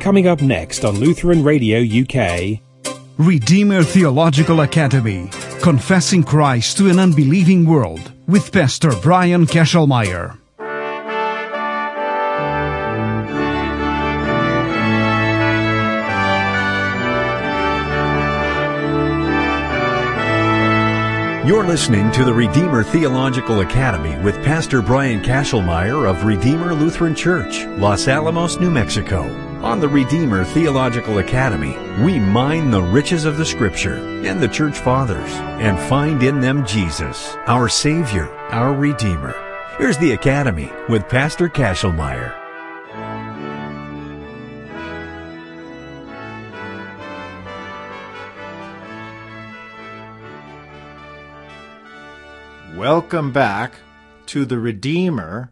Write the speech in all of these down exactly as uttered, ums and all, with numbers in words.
Coming up next on Lutheran Radio U K. Redeemer Theological Academy, Confessing Christ to an Unbelieving World, with Pastor Brian Kesselmeyer. You're listening to the Redeemer Theological Academy with Pastor Brian Kesselmeyer of Redeemer Lutheran Church, Los Alamos, New Mexico. On the Redeemer Theological Academy, we mine the riches of the Scripture and the Church Fathers and find in them Jesus, our Savior, our Redeemer. Here's the Academy with Pastor Kesselmeyer. Welcome back to the Redeemer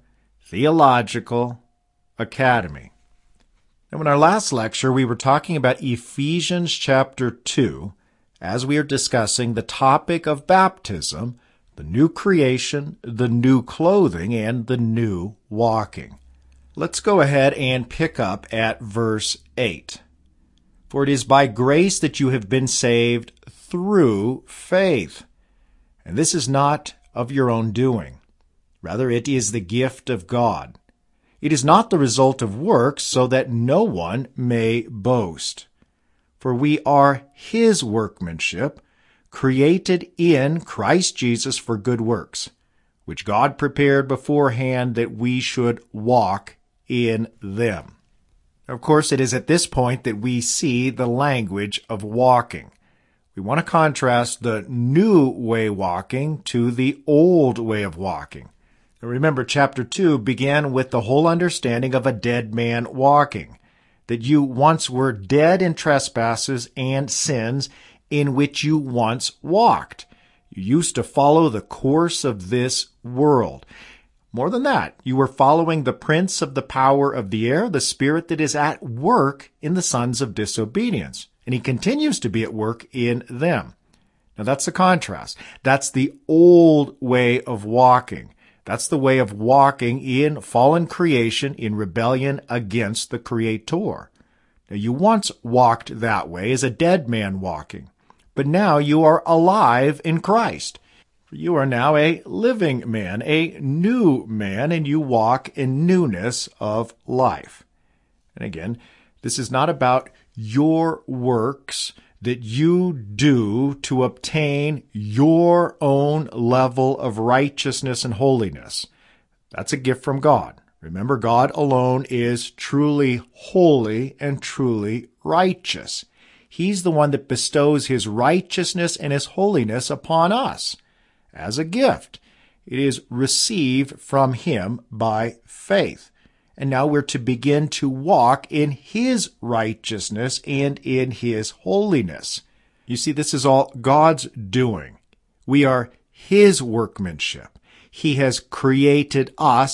Theological Academy. Now, in our last lecture, we were talking about Ephesians chapter two, as we are discussing the topic of baptism, the new creation, the new clothing, and the new walking. Let's go ahead and pick up at verse eight. For it is by grace that you have been saved through faith. And this is not of your own doing. Rather, it is the gift of God. It is not the result of works, so that no one may boast. For we are His workmanship, created in Christ Jesus for good works, which God prepared beforehand that we should walk in them. Of course, it is at this point that we see the language of walking. We want to contrast the new way walking to the old way of walking. Now remember, chapter two began with the whole understanding of a dead man walking, that you once were dead in trespasses and sins in which you once walked. You used to follow the course of this world. More than that, you were following the prince of the power of the air, the spirit that is at work in the sons of disobedience. And he continues to be at work in them. Now that's the contrast. That's the old way of walking. That's the way of walking in fallen creation in rebellion against the Creator. Now you once walked that way as a dead man walking, but now you are alive in Christ. You are now a living man, a new man, and you walk in newness of life. And again, this is not about your works that you do to obtain your own level of righteousness and holiness. That's a gift from God. Remember, God alone is truly holy and truly righteous. He's the one that bestows His righteousness and His holiness upon us as a gift. It is received from Him by faith. And now we're to begin to walk in His righteousness and in His holiness. You see, this is all God's doing. We are His workmanship. He has created us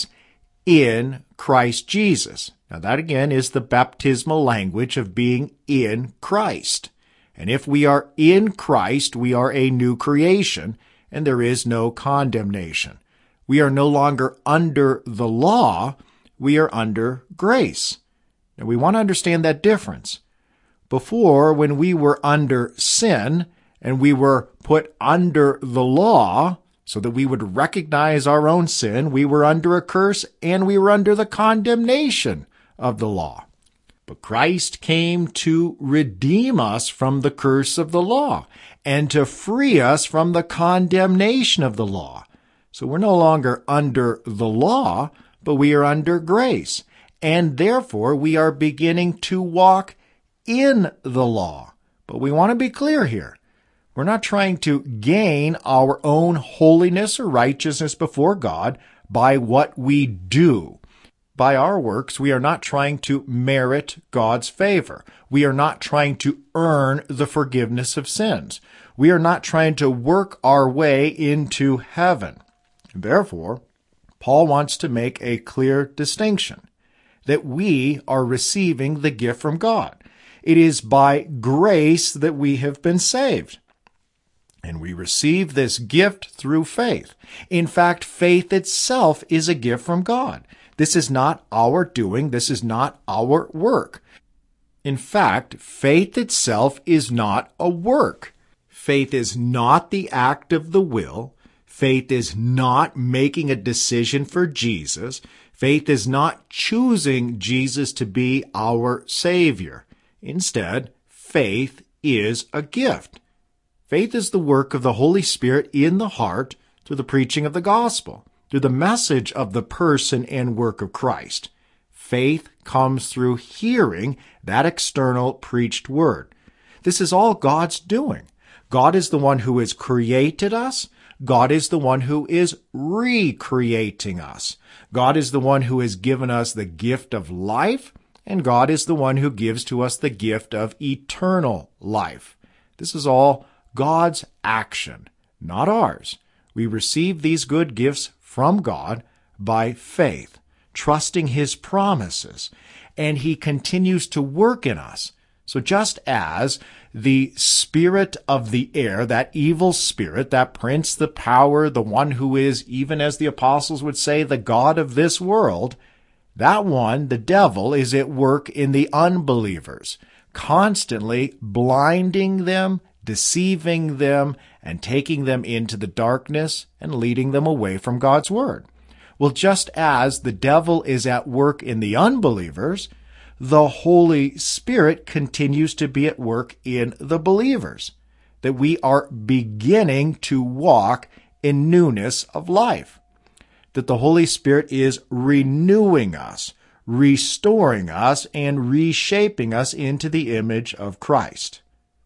in Christ Jesus. Now that again is the baptismal language of being in Christ. And if we are in Christ, we are a new creation, and there is no condemnation. We are no longer under the law, we are under grace. Now we want to understand that difference. Before, when we were under sin and we were put under the law so that we would recognize our own sin, we were under a curse and we were under the condemnation of the law. But Christ came to redeem us from the curse of the law and to free us from the condemnation of the law. So we're no longer under the law, but we are under grace, and therefore we are beginning to walk in the law. But we want to be clear here. We're not trying to gain our own holiness or righteousness before God by what we do. By our works, we are not trying to merit God's favor. We are not trying to earn the forgiveness of sins. We are not trying to work our way into heaven. Therefore, Paul wants to make a clear distinction that we are receiving the gift from God. It is by grace that we have been saved. And we receive this gift through faith. In fact, faith itself is a gift from God. This is not our doing. This is not our work. In fact, faith itself is not a work. Faith is not the act of the will. Faith is not making a decision for Jesus. Faith is not choosing Jesus to be our Savior. Instead, faith is a gift. Faith is the work of the Holy Spirit in the heart through the preaching of the gospel, through the message of the person and work of Christ. Faith comes through hearing that external preached word. This is all God's doing. God is the one who has created us. God is the one who is recreating us. God is the one who has given us the gift of life, and God is the one who gives to us the gift of eternal life. This is all God's action, not ours. We receive these good gifts from God by faith, trusting His promises, and He continues to work in us. So just as the spirit of the air, that evil spirit, that prince, the power, the one who is, even as the apostles would say, the god of this world, that one, the devil, is at work in the unbelievers, constantly blinding them, deceiving them, and taking them into the darkness and leading them away from God's word. Well, just as the devil is at work in the unbelievers, the Holy Spirit continues to be at work in the believers, that we are beginning to walk in newness of life, that the Holy Spirit is renewing us, restoring us, and reshaping us into the image of Christ.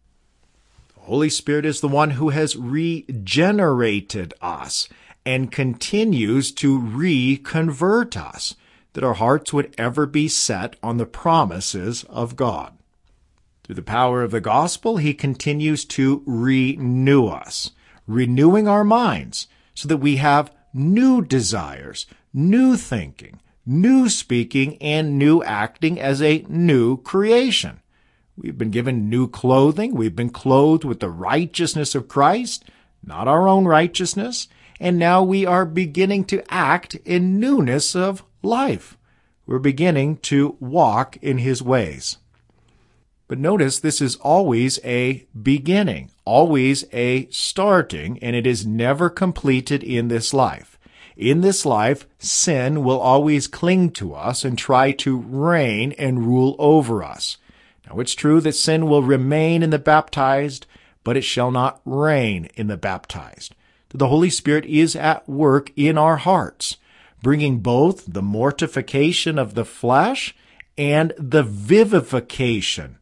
The Holy Spirit is the one who has regenerated us and continues to reconvert us, that our hearts would ever be set on the promises of God. Through the power of the gospel, He continues to renew us, renewing our minds so that we have new desires, new thinking, new speaking, and new acting as a new creation. We've been given new clothing. We've been clothed with the righteousness of Christ, not our own righteousness, and now we are beginning to act in newness of life. We're beginning to walk in His ways. But notice this is always a beginning, always a starting, and it is never completed in this life. In this life, sin will always cling to us and try to reign and rule over us. Now, it's true that sin will remain in the baptized, but it shall not reign in the baptized. The Holy Spirit is at work in our hearts, bringing both the mortification of the flesh and the vivification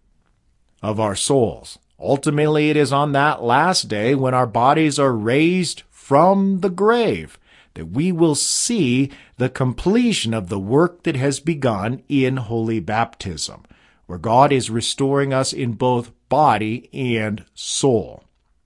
of our souls. Ultimately, it is on that last day when our bodies are raised from the grave that we will see the completion of the work that has begun in holy baptism, where God is restoring us in both body and soul.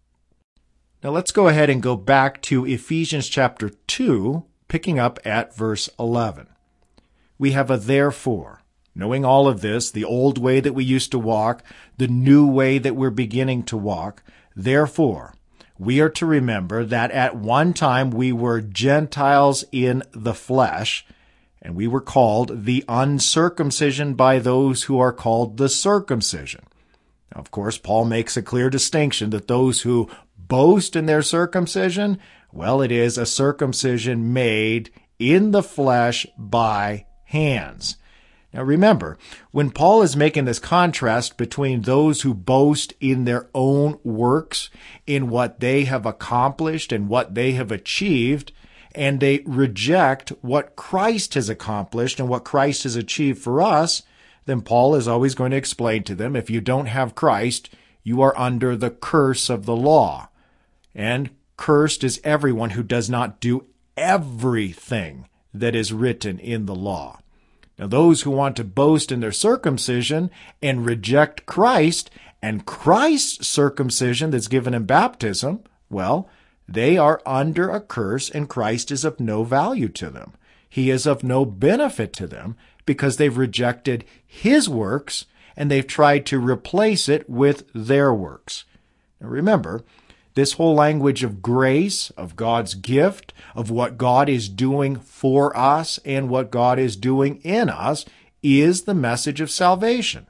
Now let's go ahead and go back to Ephesians chapter two, picking up at verse eleven. We have a therefore. Knowing all of this, the old way that we used to walk, the new way that we're beginning to walk, therefore, we are to remember that at one time we were Gentiles in the flesh, and we were called the uncircumcision by those who are called the circumcision. Now, of course, Paul makes a clear distinction that those who boast in their circumcision, well, it is a circumcision made in the flesh by hands. Now remember, when Paul is making this contrast between those who boast in their own works, in what they have accomplished and what they have achieved, and they reject what Christ has accomplished and what Christ has achieved for us, then Paul is always going to explain to them, if you don't have Christ, you are under the curse of the law. And cursed is everyone who does not do everything that is written in the law. Now, those who want to boast in their circumcision and reject Christ and Christ's circumcision that's given in baptism, well, they are under a curse and Christ is of no value to them. He is of no benefit to them because they've rejected His works and they've tried to replace it with their works. Now, remember, this whole language of grace, of God's gift, of what God is doing for us and what God is doing in us is the message of salvation.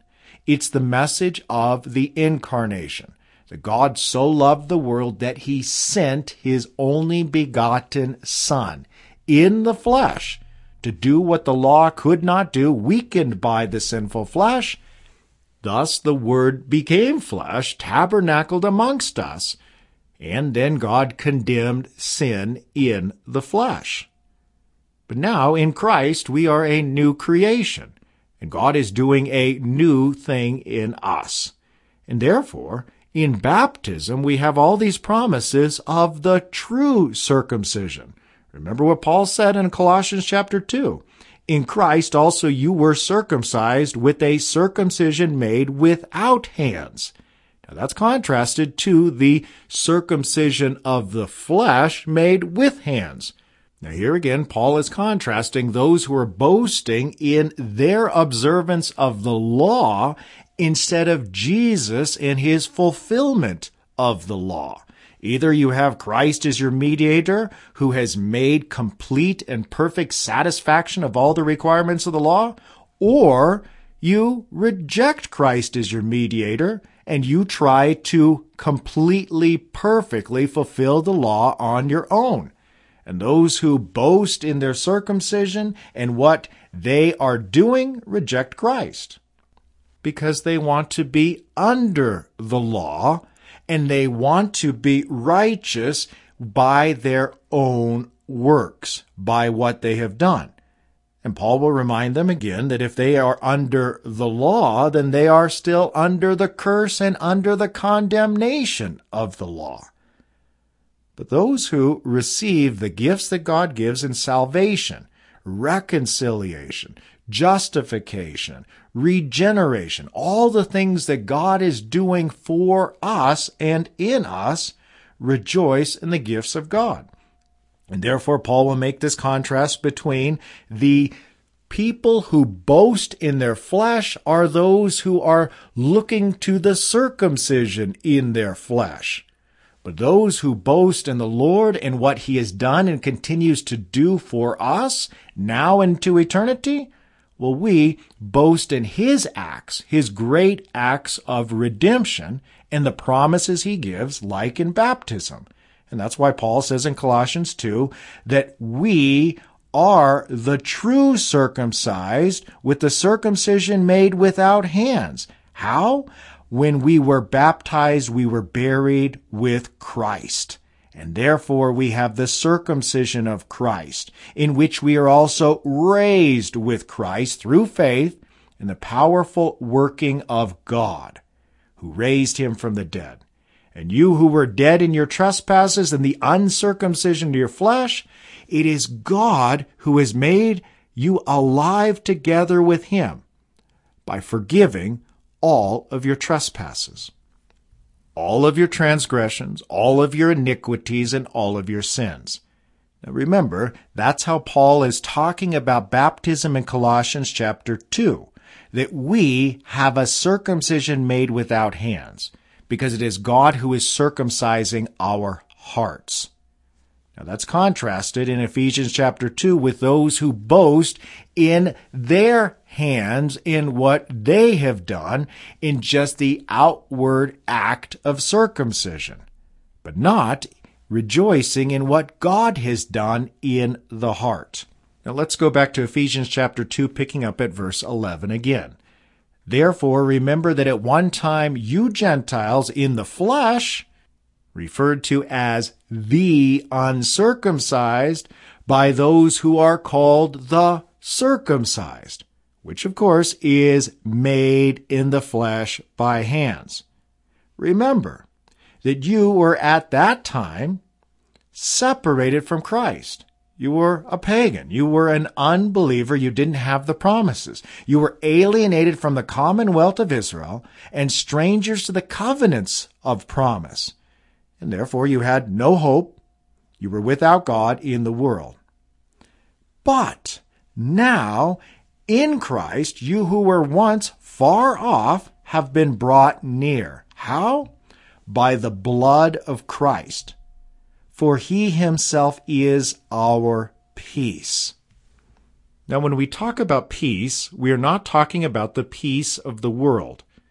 It's the message of the incarnation, that God so loved the world that he sent his only begotten Son in the flesh to do what the law could not do, weakened by the sinful flesh. Thus the Word became flesh, tabernacled amongst us, and then God condemned sin in the flesh. But now in Christ we are a new creation, and God is doing a new thing in us. And therefore, in baptism, we have all these promises of the true circumcision. Remember what Paul said in Colossians chapter two. In Christ also you were circumcised with a circumcision made without hands. Now that's contrasted to the circumcision of the flesh made with hands. Now here again, Paul is contrasting those who are boasting in their observance of the law instead of Jesus and his fulfillment of the law. Either you have Christ as your mediator, who has made complete and perfect satisfaction of all the requirements of the law, or you reject Christ as your mediator, and you try to completely, perfectly fulfill the law on your own. And those who boast in their circumcision and what they are doing reject Christ, because they want to be under the law, and they want to be righteous by their own works, by what they have done. And Paul will remind them again that if they are under the law, then they are still under the curse and under the condemnation of the law. But those who receive the gifts that God gives in salvation, reconciliation, justification, regeneration, all the things that God is doing for us and in us, rejoice in the gifts of God. And therefore, Paul will make this contrast between the people who boast in their flesh are those who are looking to the circumcision in their flesh. But those who boast in the Lord and what he has done and continues to do for us now into eternity, well, we boast in his acts, his great acts of redemption and the promises he gives, like in baptism. And that's why Paul says in Colossians two that we are the true circumcised with the circumcision made without hands. How? When we were baptized, we were buried with Christ. And therefore we have the circumcision of Christ, in which we are also raised with Christ through faith in the powerful working of God, who raised him from the dead. And you who were dead in your trespasses and the uncircumcision of your flesh, it is God who has made you alive together with him by forgiving all of your trespasses, all of your transgressions, all of your iniquities, and all of your sins. Now remember, that's how Paul is talking about baptism in Colossians chapter two, that we have a circumcision made without hands, because it is God who is circumcising our hearts. Now that's contrasted in Ephesians chapter two with those who boast in their hands in what they have done in just the outward act of circumcision, but not rejoicing in what God has done in the heart. Now let's go back to Ephesians chapter two, picking up at verse eleven again. Therefore, remember that at one time you Gentiles in the flesh, referred to as the uncircumcised by those who are called the circumcised, which of course is made in the flesh by hands. Remember that you were at that time separated from Christ. You were a pagan. You were an unbeliever. You didn't have the promises. You were alienated from the commonwealth of Israel and strangers to the covenants of promise. And therefore you had no hope. You were without God in the world. But now, in Christ, you who were once far off have been brought near. How? By the blood of Christ. For he himself is our peace. Now, when we talk about peace, we are not talking about the peace of the world.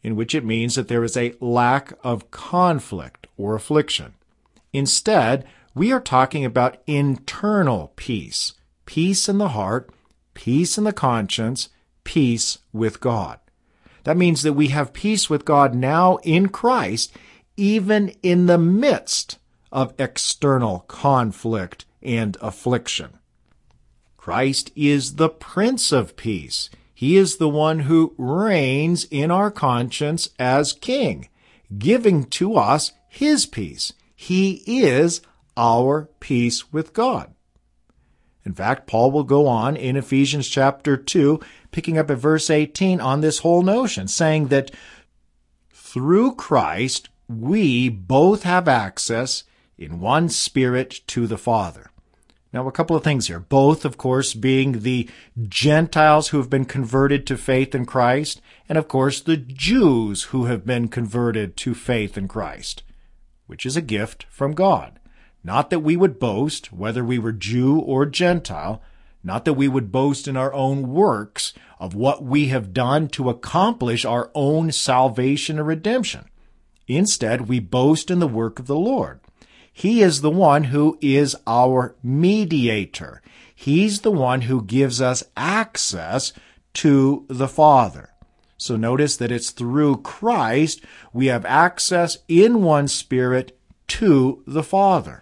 in which it means that there is a lack of conflict or affliction. Instead, we are talking about internal peace, peace in the heart, peace in the conscience, peace with God. That means that we have peace with God now in Christ, even in the midst of external conflict and affliction. Christ is the Prince of Peace. He is the one who reigns in our conscience as King, giving to us His peace. He is our peace with God. In fact, Paul will go on in Ephesians chapter two, picking up at verse eighteen on this whole notion, saying that through Christ we both have access in one Spirit to the Father. Now, a couple of things here. Both, of course, being the Gentiles who have been converted to faith in Christ, and of course the Jews who have been converted to faith in Christ, which is a gift from God. Not that we would boast, whether we were Jew or Gentile, not that we would boast in our own works of what we have done to accomplish our own salvation and redemption. Instead, we boast in the work of the Lord. He is the one who is our mediator. He's the one who gives us access to the Father. So notice that it's through Christ we have access in one Spirit to the Father.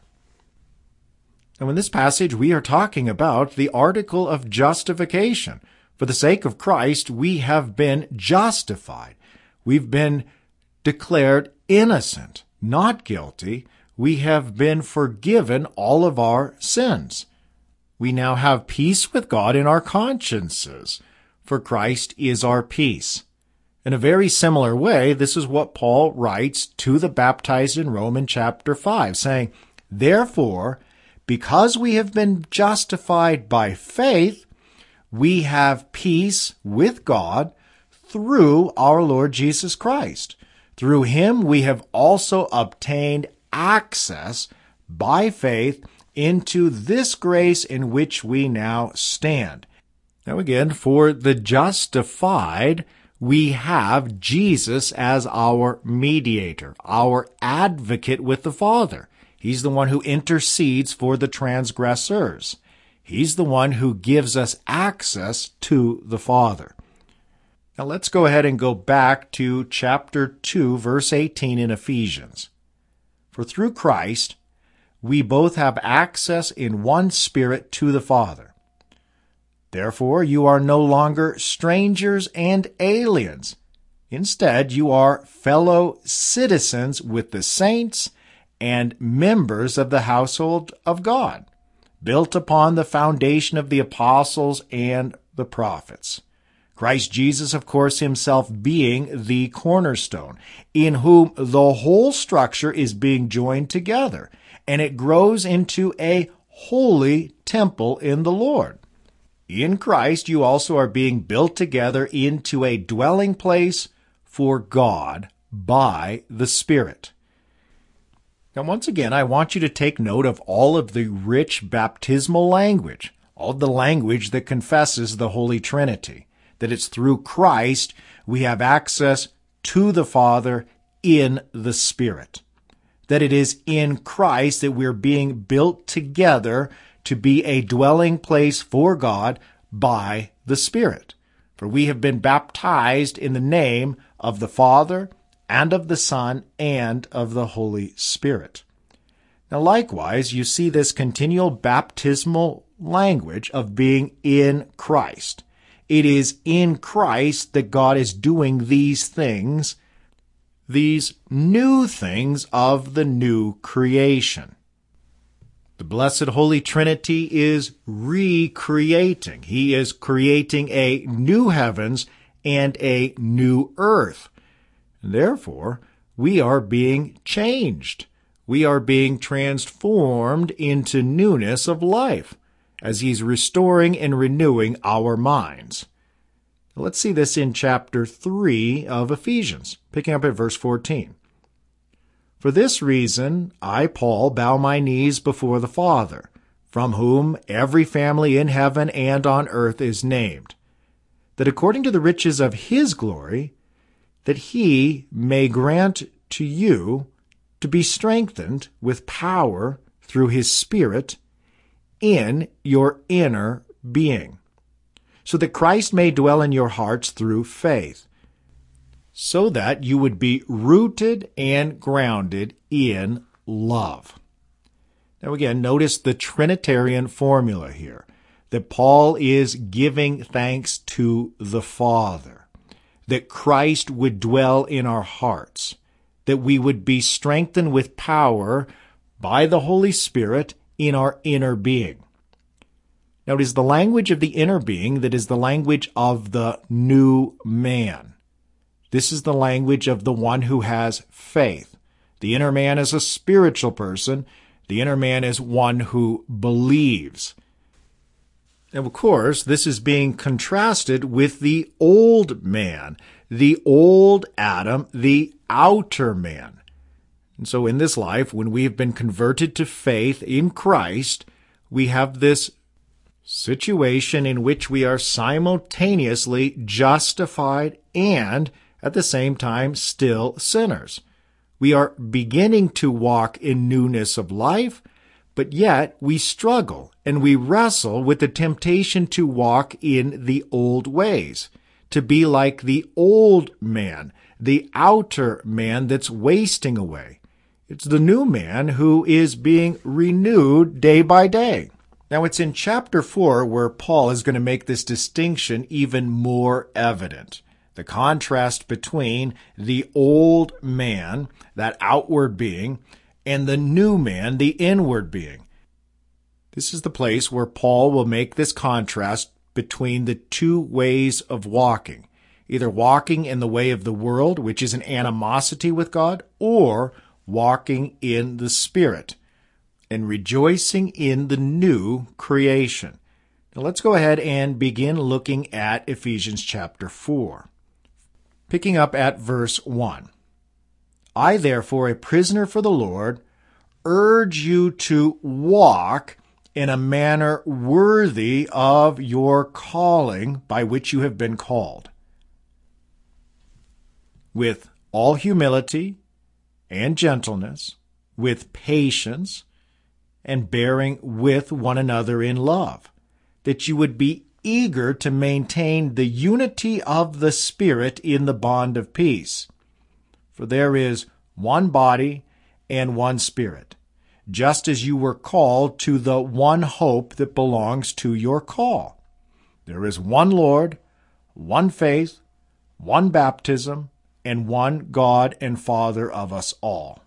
Now, in this passage, we are talking about the article of justification. For the sake of Christ, we have been justified. We've been declared innocent, not guilty. We have been forgiven all of our sins. We now have peace with God in our consciences, for Christ is our peace. In a very similar way, this is what Paul writes to the baptized in Rome in chapter five, saying, "Therefore, because we have been justified by faith, we have peace with God through our Lord Jesus Christ. Through Him we have also obtained access by faith into this grace in which we now stand." Now again, for the justified, we have Jesus as our mediator, our advocate with the Father. He's the one who intercedes for the transgressors. He's the one who gives us access to the Father. Now let's go ahead and go back to chapter two, verse eighteen in Ephesians. "For through Christ, we both have access in one Spirit to the Father. Therefore, you are no longer strangers and aliens. Instead, you are fellow citizens with the saints and members of the household of God, built upon the foundation of the apostles and the prophets. Christ Jesus, of course, Himself being the cornerstone, in whom the whole structure is being joined together, and it grows into a holy temple in the Lord. In Christ, you also are being built together into a dwelling place for God by the Spirit." Now, once again, I want you to take note of all of the rich baptismal language, all of the language that confesses the Holy Trinity, that it's through Christ we have access to the Father in the Spirit, that it is in Christ that we're being built together to be a dwelling place for God by the Spirit. For we have been baptized in the name of the Father and of the Son and of the Holy Spirit. Now likewise, you see this continual baptismal language of being in Christ. It is in Christ that God is doing these things, these new things of the new creation. The blessed Holy Trinity is recreating. He is creating a new heavens and a new earth. Therefore, we are being changed. We are being transformed into newness of life as He's restoring and renewing our minds. Let's see this in chapter three of Ephesians, picking up at verse fourteen. "For this reason, I, Paul, bow my knees before the Father, from whom every family in heaven and on earth is named, that according to the riches of His glory, that he may grant to you to be strengthened with power through his Spirit in your inner being, so that Christ may dwell in your hearts through faith, so that you would be rooted and grounded in love. Now again, notice the Trinitarian formula here, that Paul is giving thanks to the Father, that Christ would dwell in our hearts, that we would be strengthened with power by the Holy Spirit in our inner being. Now it is the language of the inner being that is the language of the new man. This is the language of the one who has faith. The inner man is a spiritual person. The inner man is one who believes. And of course, this is being contrasted with the old man, the old Adam, the outer man. And so in this life, when we have been converted to faith in Christ, we have this situation in which we are simultaneously justified and at the same time still sinners. We are beginning to walk in newness of life, but yet we struggle and we wrestle with the temptation to walk in the old ways, to be like the old man, the outer man that's wasting away. It's the new man who is being renewed day by day. Now, it's in chapter four where Paul is going to make this distinction even more evident. The contrast between the old man, that outward being, and the new man, the inward being. This is the place where Paul will make this contrast between the two ways of walking, either walking in the way of the world, which is an animosity with God, or walking in the Spirit and rejoicing in the new creation. Now let's go ahead and begin looking at Ephesians chapter four. Picking up at verse one. I, therefore, a prisoner for the Lord, urge you to walk in a manner worthy of your calling by which you have been called, with all humility and gentleness, with patience, and bearing with one another in love, that you would be eager to maintain the unity of the Spirit in the bond of peace. For there is one body and one Spirit, just as you were called to the one hope that belongs to your call. There is one Lord, one faith, one baptism, and one God and Father of us all.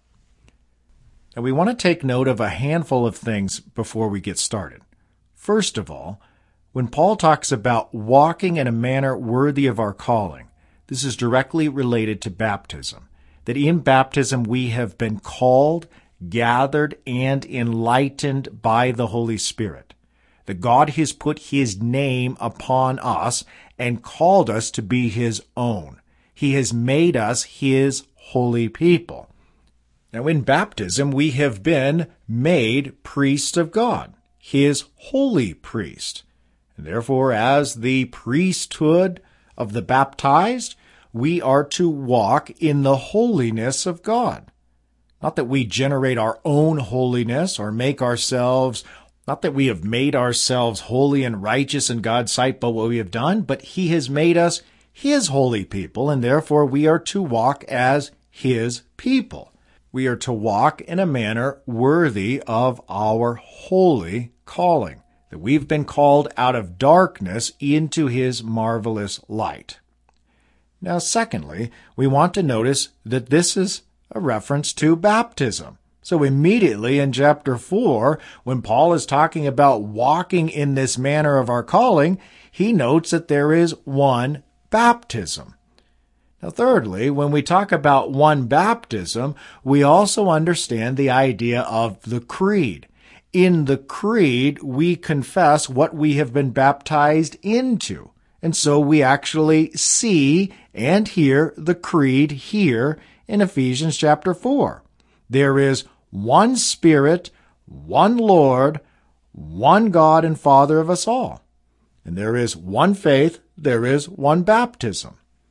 Now we want to take note of a handful of things before we get started. First of all, when Paul talks about walking in a manner worthy of our calling, this is directly related to baptism. That in baptism we have been called, gathered, and enlightened by the Holy Spirit. That God has put His name upon us and called us to be His own. He has made us His holy people. Now in baptism we have been made priests of God, His holy priest. And therefore, as the priesthood of the baptized, we are to walk in the holiness of God. Not that we generate our own holiness or make ourselves, not that we have made ourselves holy and righteous in God's sight by what we have done, but He has made us His holy people, and therefore we are to walk as His people. We are to walk in a manner worthy of our holy calling, that we've been called out of darkness into His marvelous light. Now, secondly, we want to notice that this is a reference to baptism. So immediately in chapter four, when Paul is talking about walking in this manner of our calling, he notes that there is one baptism. Now, thirdly, when we talk about one baptism, we also understand the idea of the creed. In the creed, we confess what we have been baptized into. And so we actually see and hear the creed here in Ephesians chapter four. There is one Spirit, one Lord, one God and Father of us all. And there is one faith, there is one baptism.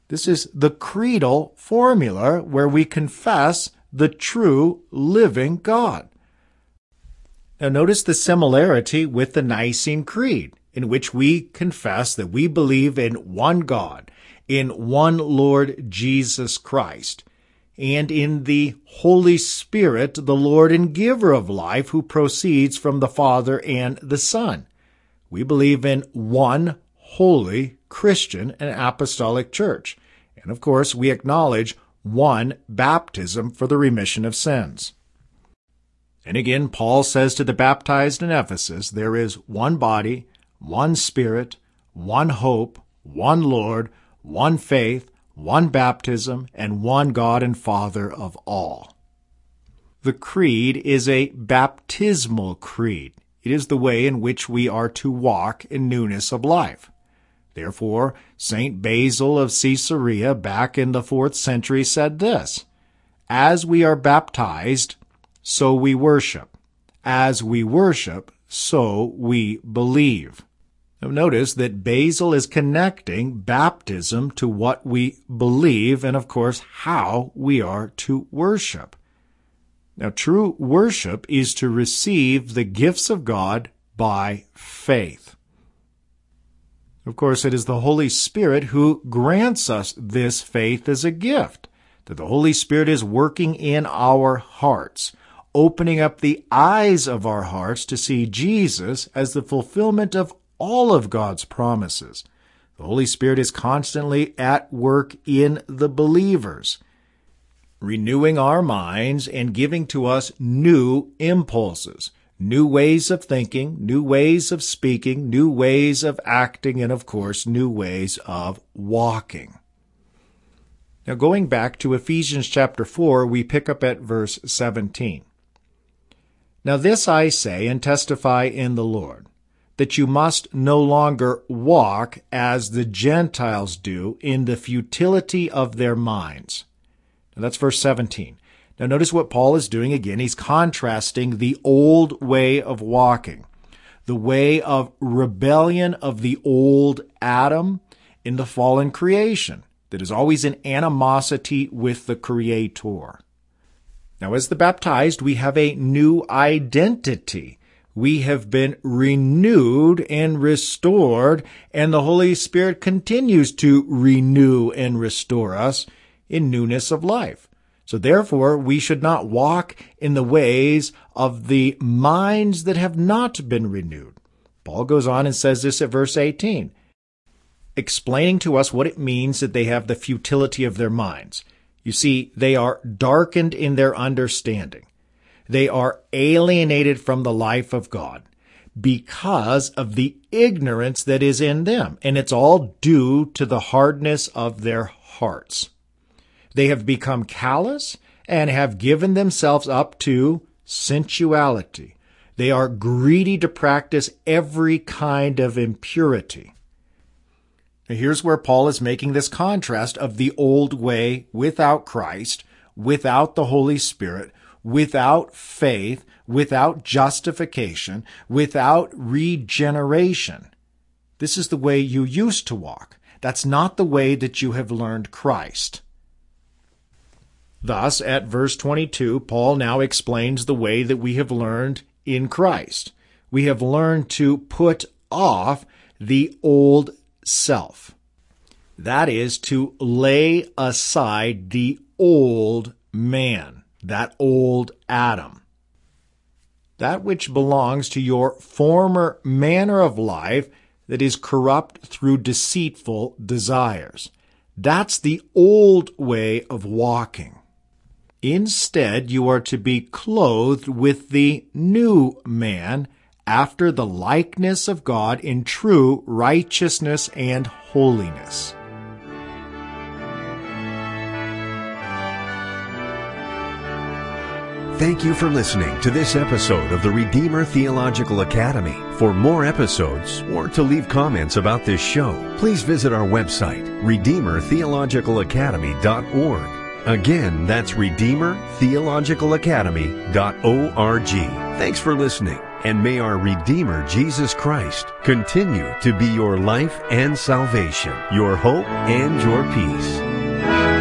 This is the creedal formula where we confess the true living God. Now notice the similarity with the Nicene Creed, in which we confess that we believe in one God, in one Lord Jesus Christ, and in the Holy Spirit, the Lord and giver of life, who proceeds from the Father and the Son. We believe in one holy Christian and apostolic church. And of course, we acknowledge one baptism for the remission of sins. And again, Paul says to the baptized in Ephesus, there is one body, one Spirit, one hope, one Lord, one faith, one baptism, and one God and Father of all. The creed is a baptismal creed. It is the way in which we are to walk in newness of life. Therefore, Saint Basil of Caesarea back in the fourth century said this, "As we are baptized, so we worship. As we worship, so we believe." Now notice that Basil is connecting baptism to what we believe and, of course, how we are to worship. Now, true worship is to receive the gifts of God by faith. Of course, it is the Holy Spirit who grants us this faith as a gift, that the Holy Spirit is working in our hearts, opening up the eyes of our hearts to see Jesus as the fulfillment of all of God's promises. The Holy Spirit is constantly at work in the believers, renewing our minds and giving to us new impulses, new ways of thinking, new ways of speaking, new ways of acting, and of course, new ways of walking. Now, going back to Ephesians chapter four, we pick up at verse seventeen. "Now this I say and testify in the Lord, that you must no longer walk as the Gentiles do in the futility of their minds." Now that's verse seventeen. Now notice what Paul is doing again. He's contrasting the old way of walking, the way of rebellion of the old Adam in the fallen creation that is always in animosity with the Creator. Now as the baptized, we have a new identity. We have been renewed and restored, and the Holy Spirit continues to renew and restore us in newness of life. So therefore, we should not walk in the ways of the minds that have not been renewed. Paul goes on and says this at verse eighteen, explaining to us what it means that they have the futility of their minds. You see, they are darkened in their understanding. They are alienated from the life of God because of the ignorance that is in them, and it's all due to the hardness of their hearts. They have become callous and have given themselves up to sensuality. They are greedy to practice every kind of impurity. Now here's where Paul is making this contrast of the old way without Christ, without the Holy Spirit, without faith, without justification, without regeneration. This is the way you used to walk. That's not the way that you have learned Christ. Thus, at verse twenty-two, Paul now explains the way that we have learned in Christ. We have learned to put off the old self. That is to lay aside the old man, that old Adam. That which belongs to your former manner of life that is corrupt through deceitful desires. That's the old way of walking. Instead, you are to be clothed with the new man after the likeness of God in true righteousness and holiness. Thank you for listening to this episode of the Redeemer Theological Academy. For more episodes or to leave comments about this show, please visit our website, redeemer theological academy dot org. Again, that's redeemer theological academy dot org. Thanks for listening. And may our Redeemer, Jesus Christ, continue to be your life and salvation, your hope and your peace.